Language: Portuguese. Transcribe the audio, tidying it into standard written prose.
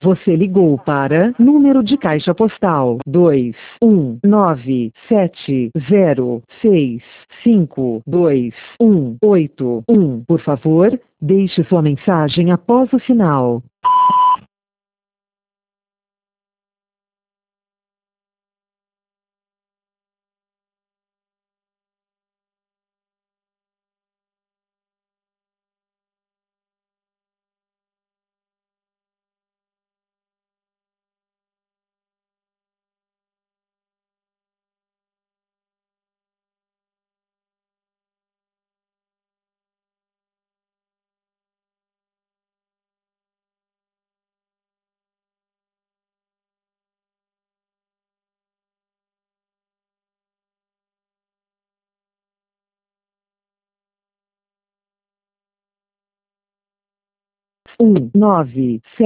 Você ligou para número de caixa postal 21970652181. Por favor, deixe sua mensagem após o sinal. Um nove